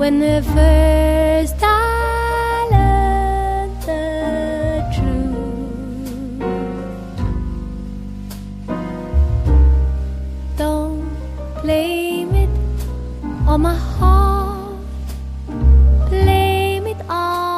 when first I learned the truth. Don't blame it on my heart, blame it on